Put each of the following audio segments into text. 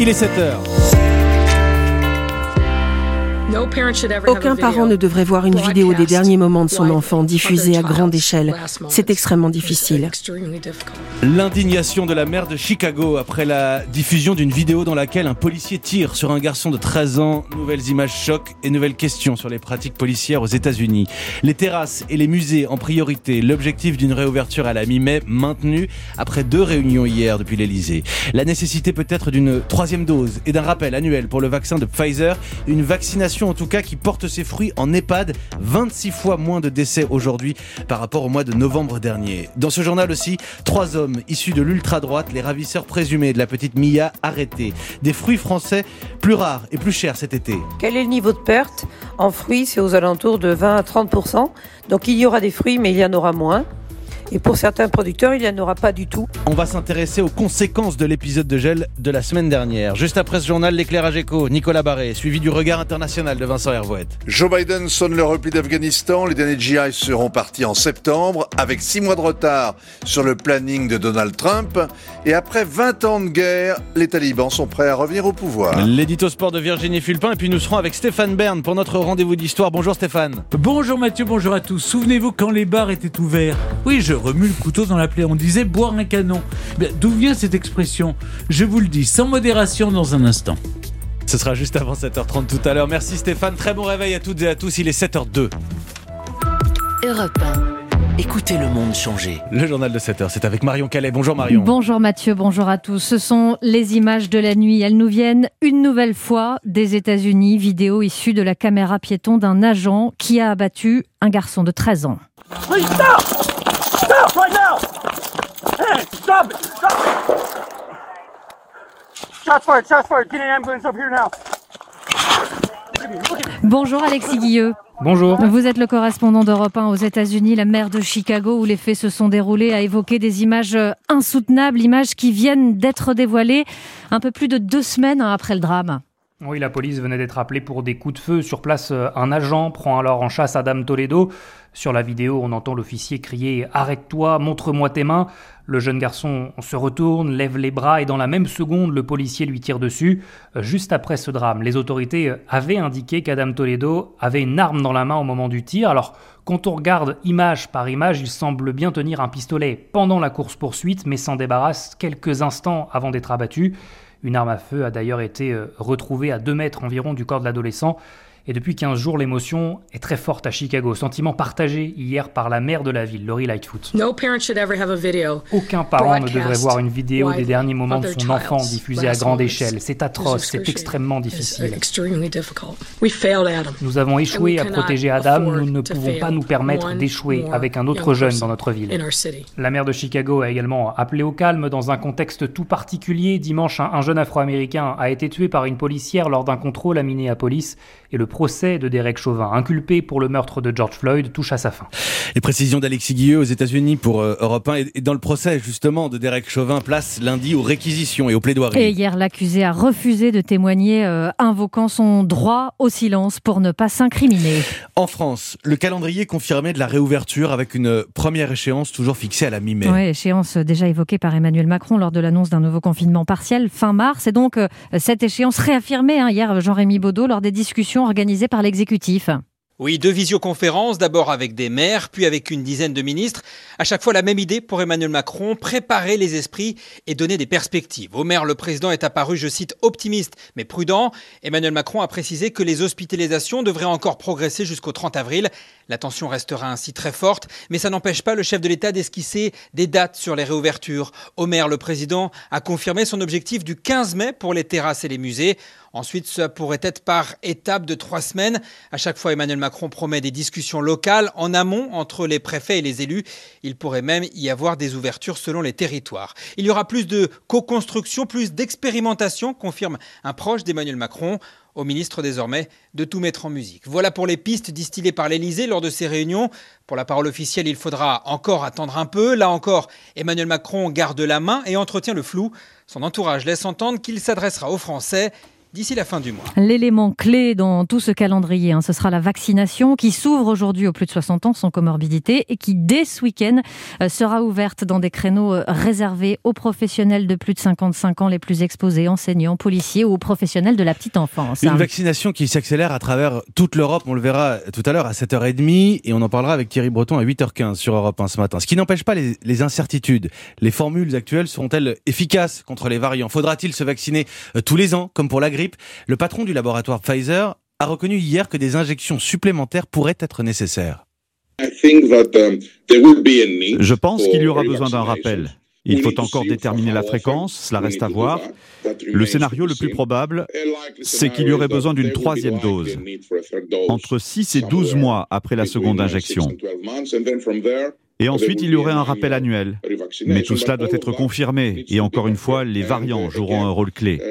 Il est 7h. Aucun parent ne devrait voir une vidéo des derniers moments de son enfant diffusée à grande échelle. C'est extrêmement difficile. L'indignation de la maire de Chicago après la diffusion d'une vidéo dans laquelle un policier tire sur un garçon de 13 ans. Nouvelles images choc et nouvelles questions sur les pratiques policières aux États-Unis. Les terrasses et les musées en priorité. L'objectif d'une réouverture à la mi-mai maintenu après 2 réunions hier depuis l'Elysée. La nécessité peut-être d'une 3e dose et d'un rappel annuel pour le vaccin de Pfizer. Une vaccination en tout cas qui porte ses fruits en EHPAD. 26 fois moins de décès aujourd'hui par rapport au mois de novembre dernier. Dans ce journal aussi, 3 hommes issus de l'ultra-droite, les ravisseurs présumés de la petite Mia arrêtés. Des fruits français plus rares et plus chers cet été. Quel est le niveau de perte ? En fruits, c'est aux alentours de 20 à 30%. Donc il y aura des fruits, mais il y en aura moins. Et pour certains producteurs, il n'y en aura pas du tout. On va s'intéresser aux conséquences de l'épisode de gel de la semaine dernière. Juste après ce journal, l'éclairage éco, Nicolas Barré, suivi du regard international de Vincent Hervouet. Joe Biden sonne le repli d'Afghanistan. Les derniers GI seront partis en septembre, avec 6 mois de retard sur le planning de Donald Trump. Et après 20 ans de guerre, les talibans sont prêts à revenir au pouvoir. L'édito sport de Virginie Fulpin, et puis nous serons avec Stéphane Bern pour notre rendez-vous d'histoire. Bonjour Stéphane. Bonjour Mathieu, bonjour à tous. Souvenez-vous quand les bars étaient ouverts ? Oui, je remue le couteau dans la plaie. On disait boire un canon. D'où vient cette expression ? Je vous le dis, sans modération dans un instant. Ce sera juste avant 7h30 tout à l'heure. Merci Stéphane, très bon réveil à toutes et à tous. Il est 7h02. Europe 1. Écoutez le monde changer. Le journal de 7h, c'est avec Marion Calais. Bonjour Marion. Bonjour Mathieu, bonjour à tous. Ce sont les images de la nuit. Elles nous viennent une nouvelle fois des États-Unis. Vidéo issue de la caméra piéton d'un agent qui a abattu un garçon de 13 ans. Please stop! Stop right now! Hey, stop it! Stop it! Shots fired, shots fired. Get an ambulance up here now. Bonjour Alexis Guilleux. Bonjour. Vous êtes le correspondant d'Europe 1 aux États-Unis. La maire de Chicago, où les faits se sont déroulés, a évoqué des images insoutenables, images qui viennent d'être dévoilées un peu plus de 2 semaines après le drame. Oui, la police venait d'être appelée pour des coups de feu. Sur place, un agent prend alors en chasse Adam Toledo. Sur la vidéo, on entend l'officier crier « Arrête-toi, montre-moi tes mains ». Le jeune garçon se retourne, lève les bras et dans la même seconde, le policier lui tire dessus. Juste après ce drame, les autorités avaient indiqué qu'Adam Toledo avait une arme dans la main au moment du tir. Alors, quand on regarde image par image, il semble bien tenir un pistolet pendant la course-poursuite, mais s'en débarrasse quelques instants avant d'être abattu. Une arme à feu a d'ailleurs été retrouvée à 2 mètres environ du corps de l'adolescent. Et depuis 15 jours, l'émotion est très forte à Chicago. Sentiment partagé hier par la maire de la ville, Lori Lightfoot. Aucun parent ne devrait voir une vidéo des derniers moments de son enfant diffusée à grande échelle. C'est atroce, c'est extrêmement difficile. Nous avons échoué à protéger Adam, nous ne pouvons pas nous permettre d'échouer avec un autre jeune dans notre ville. La maire de Chicago a également appelé au calme dans un contexte tout particulier. Dimanche, un jeune Afro-Américain a été tué par une policière lors d'un contrôle à Minneapolis et le procès de Derek Chauvin, inculpé pour le meurtre de George Floyd, touche à sa fin. Les précisions d'Alexis Guilleux aux États-Unis pour Europe 1 et dans le procès justement de Derek Chauvin, place lundi aux réquisitions et aux plaidoiries. Et hier, l'accusé a refusé de témoigner, invoquant son droit au silence pour ne pas s'incriminer. En France, le calendrier confirmé de la réouverture avec une première échéance toujours fixée à la mi-mai. Oui, échéance déjà évoquée par Emmanuel Macron lors de l'annonce d'un nouveau confinement partiel fin mars. Et donc, cette échéance réaffirmée hier, Jean-Rémy Baudot, lors des discussions organisées par l'exécutif. Oui, 2 visioconférences, d'abord avec des maires, puis avec une dizaine de ministres. À chaque fois, la même idée pour Emmanuel Macron, préparer les esprits et donner des perspectives. Au maire, le président est apparu, je cite, optimiste mais prudent. Emmanuel Macron a précisé que les hospitalisations devraient encore progresser jusqu'au 30 avril. La tension restera ainsi très forte, mais ça n'empêche pas le chef de l'État d'esquisser des dates sur les réouvertures. Au maire, le président a confirmé son objectif du 15 mai pour les terrasses et les musées. Ensuite, ça pourrait être par étapes de 3 semaines. À chaque fois, Emmanuel Macron promet des discussions locales en amont entre les préfets et les élus. Il pourrait même y avoir des ouvertures selon les territoires. Il y aura plus de co-construction, plus d'expérimentation, confirme un proche d'Emmanuel Macron. Au ministre désormais de tout mettre en musique. Voilà pour les pistes distillées par l'Élysée lors de ces réunions. Pour la parole officielle, il faudra encore attendre un peu. Là encore, Emmanuel Macron garde la main et entretient le flou. Son entourage laisse entendre qu'il s'adressera aux Français. d'ici la fin du mois. L'élément clé dans tout ce calendrier, ce sera la vaccination qui s'ouvre aujourd'hui aux plus de 60 ans sans comorbidité et qui, dès ce week-end, sera ouverte dans des créneaux réservés aux professionnels de plus de 55 ans les plus exposés, enseignants, policiers ou aux professionnels de la petite enfance. Une vaccination qui s'accélère à travers toute l'Europe, on le verra tout à l'heure à 7h30 et on en parlera avec Thierry Breton à 8h15 sur Europe 1 ce matin. Ce qui n'empêche pas les incertitudes. Les formules actuelles seront-elles efficaces contre les variants ? Faudra-t-il se vacciner tous les ans, comme pour la grippe ? Le patron du laboratoire Pfizer a reconnu hier que des injections supplémentaires pourraient être nécessaires. Je pense qu'il y aura besoin d'un rappel. Il faut encore déterminer la fréquence, cela reste à voir. Le scénario le plus probable, c'est qu'il y aurait besoin d'une 3e dose, entre 6 et 12 mois après la seconde injection. Et ensuite, il y aurait un rappel annuel. Mais tout cela doit être confirmé. Et encore une fois, les variants joueront un rôle clé.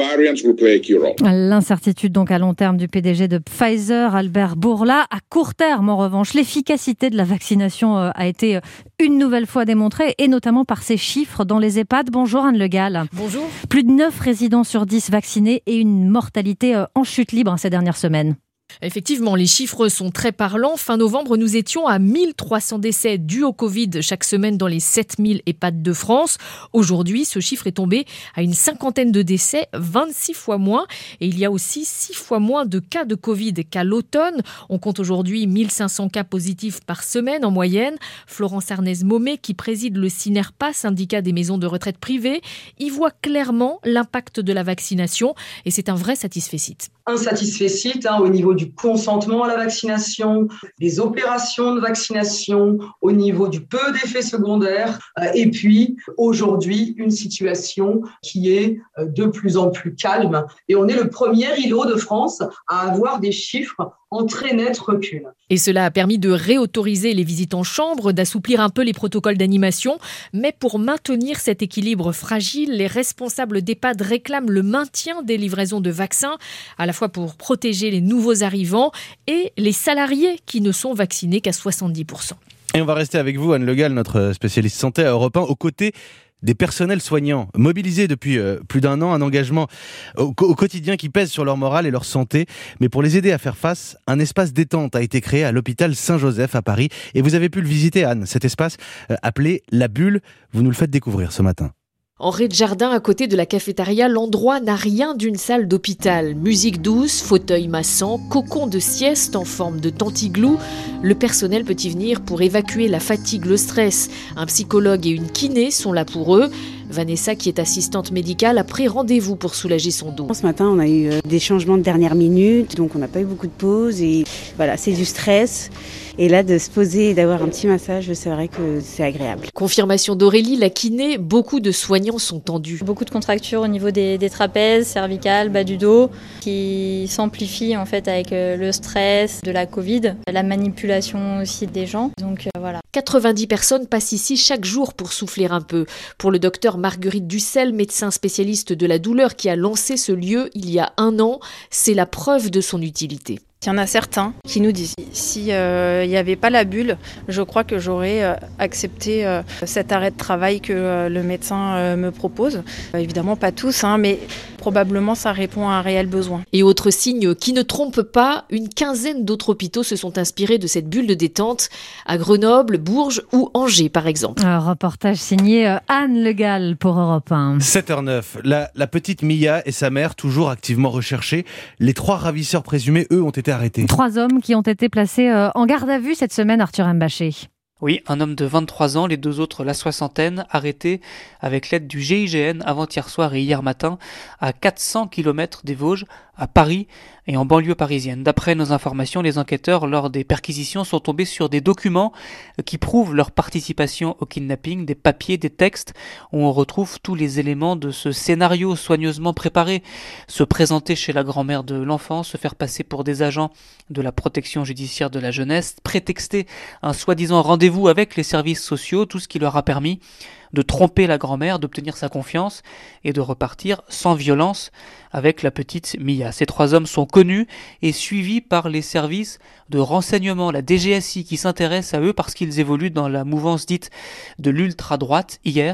L'incertitude donc à long terme du PDG de Pfizer, Albert Bourla. À court terme, en revanche, l'efficacité de la vaccination a été une nouvelle fois démontrée, et notamment par ces chiffres dans les EHPAD. Bonjour Anne Le Gall. Bonjour. Plus de 9 résidents sur 10 vaccinés et une mortalité en chute libre ces dernières semaines. Effectivement, les chiffres sont très parlants. Fin novembre, nous étions à 1300 décès dus au Covid chaque semaine dans les 7000 EHPAD de France. Aujourd'hui, ce chiffre est tombé à une 50aine de décès, 26 fois moins. Et il y a aussi 6 fois moins de cas de Covid qu'à l'automne. On compte aujourd'hui 1500 cas positifs par semaine en moyenne. Florence Arnez-Momé, qui préside le CINERPA, syndicat des maisons de retraite privées, y voit clairement l'impact de la vaccination. Et c'est un vrai satisfecit. Un satisfecit au niveau du consentement à la vaccination, des opérations de vaccination, au niveau du peu d'effets secondaires, et puis aujourd'hui une situation qui est de plus en plus calme. Et on est le premier îlot de France à avoir des chiffres en très net recul. Et cela a permis de réautoriser les visites en chambre, d'assouplir un peu les protocoles d'animation. Mais pour maintenir cet équilibre fragile, les responsables d'EHPAD réclament le maintien des livraisons de vaccins, à la fois pour protéger les nouveaux arrivants et les salariés qui ne sont vaccinés qu'à 70%. Et on va rester avec vous, Anne Le Gall, notre spécialiste santé à Europe 1, aux côtés des personnels soignants, mobilisés depuis plus d'un an, un engagement au quotidien qui pèse sur leur morale et leur santé. Mais pour les aider à faire face, un espace détente a été créé à l'hôpital Saint-Joseph à Paris. Et vous avez pu le visiter, Anne, cet espace appelé La Bulle. Vous nous le faites découvrir ce matin. En rez-de-jardin, à côté de la cafétéria, l'endroit n'a rien d'une salle d'hôpital. Musique douce, fauteuil massant, cocon de sieste en forme de tantiglou. Le personnel peut y venir pour évacuer la fatigue, le stress. Un psychologue et une kiné sont là pour eux. Vanessa, qui est assistante médicale, a pris rendez-vous pour soulager son dos. Ce matin, on a eu des changements de dernière minute, donc on n'a pas eu beaucoup de pauses. Et voilà, c'est du stress. Et là, de se poser et d'avoir un petit massage, c'est vrai que c'est agréable. Confirmation d'Aurélie, la kiné, beaucoup de soignants sont tendus. Beaucoup de contractures au niveau des trapèzes, cervicales, bas du dos, qui s'amplifient en fait avec le stress de la Covid, la manipulation aussi des gens. Donc voilà. 90 personnes passent ici chaque jour pour souffler un peu. Pour le docteur Marguerite Dussel, médecin spécialiste de la douleur qui a lancé ce lieu il y a 1 an, c'est la preuve de son utilité. Il y en a certains qui nous disent si n'y avait pas la bulle, je crois que j'aurais accepté cet arrêt de travail que le médecin me propose. Évidemment pas tous, mais probablement ça répond à un réel besoin. Et autre signe qui ne trompe pas, une quinzaine d'autres hôpitaux se sont inspirés de cette bulle de détente à Grenoble, Bourges ou Angers par exemple. Un reportage signé Anne Le Gall pour Europe 1. 7h09, la petite Mia et sa mère toujours activement recherchées. Les 3 ravisseurs présumés, eux, ont été arrêtés. 3 hommes qui ont été placés en garde à vue cette semaine, Arthur Mbaché. Oui, un homme de 23 ans, les 2 autres la soixantaine, arrêtés avec l'aide du GIGN avant-hier soir et hier matin à 400 km des Vosges, à Paris et en banlieue parisienne. D'après nos informations, les enquêteurs, lors des perquisitions, sont tombés sur des documents qui prouvent leur participation au kidnapping, des papiers, des textes où on retrouve tous les éléments de ce scénario soigneusement préparé. Se présenter chez la grand-mère de l'enfant, se faire passer pour des agents de la protection judiciaire de la jeunesse, prétexter un soi-disant rendez-vous avec les services sociaux, tout ce qui leur a permis de tromper la grand-mère, d'obtenir sa confiance et de repartir sans violence avec la petite Mia. Ces 3 hommes sont connus et suivis par les services de renseignement, la DGSI, qui s'intéresse à eux parce qu'ils évoluent dans la mouvance dite de l'ultra-droite. Hier,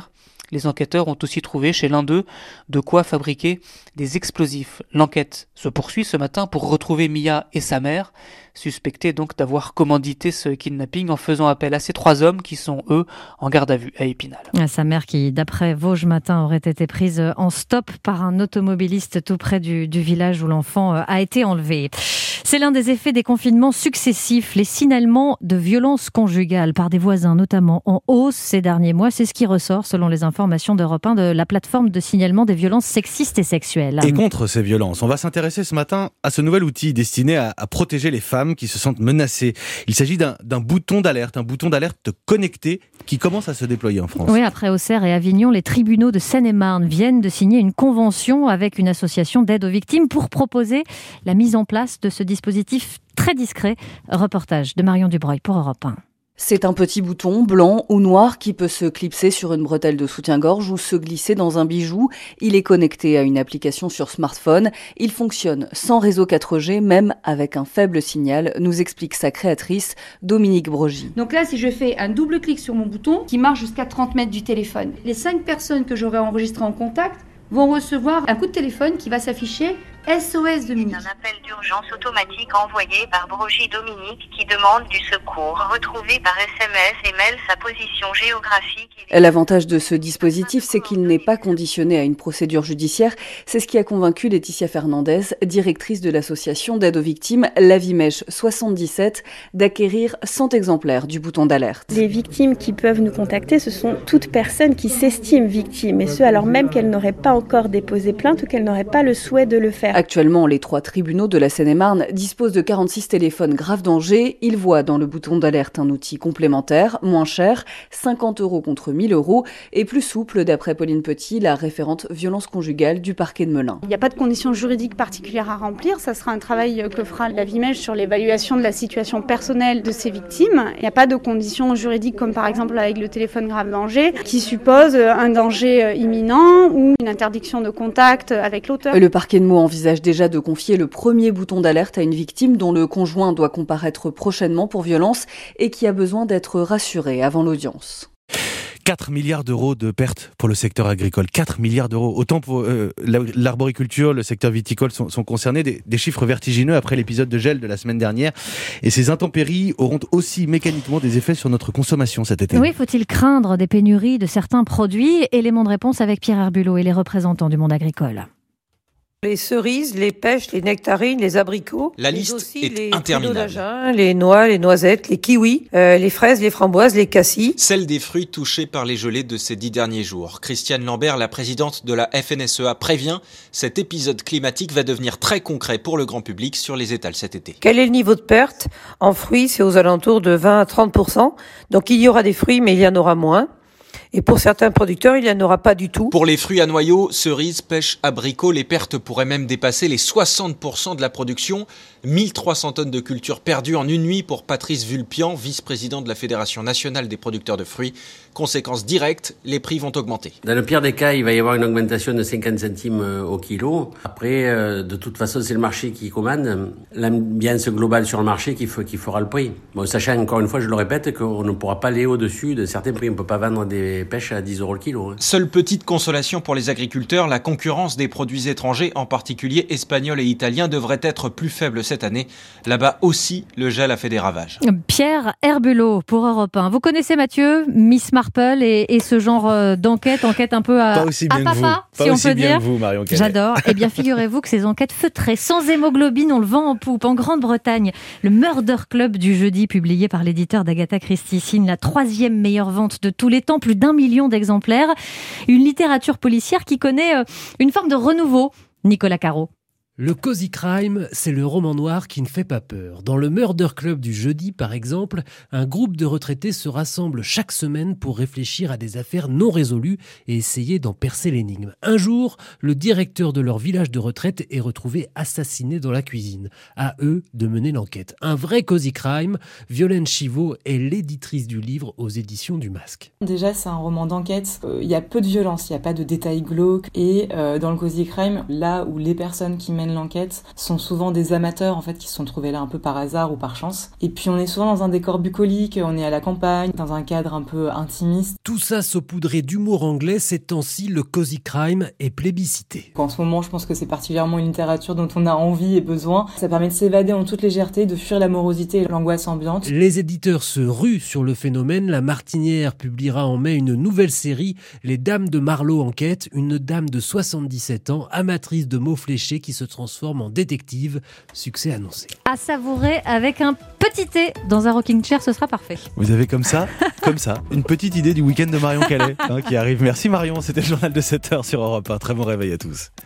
Les enquêteurs ont aussi trouvé chez l'un d'eux de quoi fabriquer des explosifs. L'enquête se poursuit ce matin pour retrouver Mia et sa mère, suspectés donc d'avoir commandité ce kidnapping en faisant appel à ces 3 hommes qui sont, eux, en garde à vue à Épinal. Sa mère qui, d'après Vosges Matin, aurait été prise en stop par un automobiliste tout près du village où l'enfant a été enlevé. C'est l'un des effets des confinements successifs, les signalements de violences conjugales par des voisins, notamment en hausse ces derniers mois. C'est ce qui ressort, selon les informations d'Europe 1, de la plateforme de signalement des violences sexistes et sexuelles. Et contre ces violences, on va s'intéresser ce matin à ce nouvel outil destiné à protéger les femmes qui se sentent menacées. Il s'agit d'un bouton d'alerte connecté qui commence à se déployer en France. Oui, après Auxerre et Avignon, les tribunaux de Seine-et-Marne viennent de signer une convention avec une association d'aide aux victimes pour proposer la mise en place de ce dispositif très discret. Reportage de Marion Dubreuil pour Europe 1. C'est un petit bouton blanc ou noir qui peut se clipser sur une bretelle de soutien-gorge ou se glisser dans un bijou. Il est connecté à une application sur smartphone. Il fonctionne sans réseau 4G, même avec un faible signal, nous explique sa créatrice Dominique Brogy. Donc là, si je fais un double clic sur mon bouton, qui marche jusqu'à 30 mètres du téléphone, les 5 personnes que j'aurai enregistrées en contact vont recevoir un coup de téléphone qui va s'afficher SOS Dominique. Un appel d'urgence automatique envoyé par Brogy Dominique qui demande du secours. Retrouver par SMS et mail sa position géographique. L'avantage de ce dispositif, c'est qu'il n'est pas conditionné à une procédure judiciaire. C'est ce qui a convaincu Laetitia Fernandez, directrice de l'association d'aide aux victimes La Vimèche 77, d'acquérir 100 exemplaires du bouton d'alerte. Les victimes qui peuvent nous contacter, ce sont toutes personnes qui s'estiment victimes, et ce alors même qu'elles n'auraient pas encore déposé plainte ou qu'elles n'auraient pas le souhait de le faire. Actuellement, les 3 tribunaux de la Seine-et-Marne disposent de 46 téléphones grave danger. Ils voient dans le bouton d'alerte un outil complémentaire, moins cher, 50 € contre 1 000 € et plus souple d'après Pauline Petit, la référente violence conjugale du parquet de Melun. Il n'y a pas de conditions juridiques particulières à remplir. Ça sera un travail que fera la Vimèche sur l'évaluation de la situation personnelle de ces victimes. Il n'y a pas de conditions juridiques comme par exemple avec le téléphone grave danger qui suppose un danger imminent ou une interdiction de contact avec l'auteur. Le parquet de Meaux envisage déjà de confier le premier bouton d'alerte à une victime dont le conjoint doit comparaître prochainement pour violence et qui a besoin d'être rassuré avant l'audience. 4 milliards d'euros de pertes pour le secteur agricole. 4 milliards d'euros. Autant pour l'arboriculture, le secteur viticole sont concernés. Des chiffres vertigineux après l'épisode de gel de la semaine dernière. Et ces intempéries auront aussi mécaniquement des effets sur notre consommation cet été. Oui, faut-il craindre des pénuries de certains produits ? Élément de réponse avec Pierre Herbulot et les représentants du monde agricole. Les cerises, les pêches, les nectarines, les abricots. La liste est interminable. Les noix, les noisettes, les kiwis, les fraises, les framboises, les cassis. Celle des fruits touchés par les gelées de ces 10 derniers jours. Christiane Lambert, la présidente de la FNSEA, prévient, cet épisode climatique va devenir très concret pour le grand public sur les étals cet été. Quel est le niveau de perte ? En fruits, c'est aux alentours de 20 à 30%. Donc il y aura des fruits, mais il y en aura moins. Et pour certains producteurs, il n'y en aura pas du tout. Pour les fruits à noyaux, cerises, pêches, abricots, les pertes pourraient même dépasser les 60% de la production. 1300 tonnes de culture perdues en une nuit pour Patrice Vulpian, vice-président de la Fédération nationale des producteurs de fruits. Conséquence directe, les prix vont augmenter. Dans le pire des cas, il va y avoir une augmentation de 50 centimes au kilo. Après, de toute façon, c'est le marché qui commande. L'ambiance globale sur le marché qui fera le prix. Bon, sachant, encore une fois, je le répète, qu'on ne pourra pas aller au-dessus de certains prix. On ne peut pas vendre des pêches à 10 € le kilo. Seule petite consolation pour les agriculteurs, la concurrence des produits étrangers, en particulier espagnols et italiens, devrait être plus faible cette année. Là-bas aussi, le gel a fait des ravages. Pierre Herbulot pour Europe 1. Vous connaissez Mathieu, Miss Marple et ce genre d'enquête un peu à papa, si on peut dire. Vous, Marion Calais. J'adore. Eh bien, figurez-vous que ces enquêtes feutrées, sans hémoglobine, on le vend en poupe. En Grande-Bretagne, le Murder Club du jeudi, publié par l'éditeur d'Agatha Christie, signe la 3e meilleure vente de tous les temps, plus d'1 million d'exemplaires. Une littérature policière qui connaît une forme de renouveau. Nicolas Caro. Le Cozy Crime, c'est le roman noir qui ne fait pas peur. Dans le Murder Club du jeudi, par exemple, un groupe de retraités se rassemble chaque semaine pour réfléchir à des affaires non résolues et essayer d'en percer l'énigme. Un jour, le directeur de leur village de retraite est retrouvé assassiné dans la cuisine. À eux de mener l'enquête. Un vrai Cozy Crime, Violaine Chivot est l'éditrice du livre aux éditions du Masque. Déjà, c'est un roman d'enquête. Il y a peu de violence, il n'y a pas de détails glauques. Et dans le Cozy Crime, là où les personnes qui mènent mènent l'enquête sont souvent des amateurs en fait qui se sont trouvés là un peu par hasard ou par chance. Et puis on est souvent dans un décor bucolique, on est à la campagne, dans un cadre un peu intimiste. Tout ça saupoudré d'humour anglais, ces temps-ci, le cozy crime est plébiscité. En ce moment, je pense que c'est particulièrement une littérature dont on a envie et besoin. Ça permet de s'évader en toute légèreté, de fuir la morosité et l'angoisse ambiante. Les éditeurs se ruent sur le phénomène. La Martinière publiera en mai une nouvelle série, Les Dames de Marlowe enquête, une dame de 77 ans, amatrice de mots fléchés qui se transforme en détective. Succès annoncé. À savourer avec un petit thé dans un rocking chair, ce sera parfait. Vous avez comme ça, une petite idée du week-end de Marion Calais qui arrive. Merci Marion, c'était le journal de 7h sur Europe 1. Très bon réveil à tous.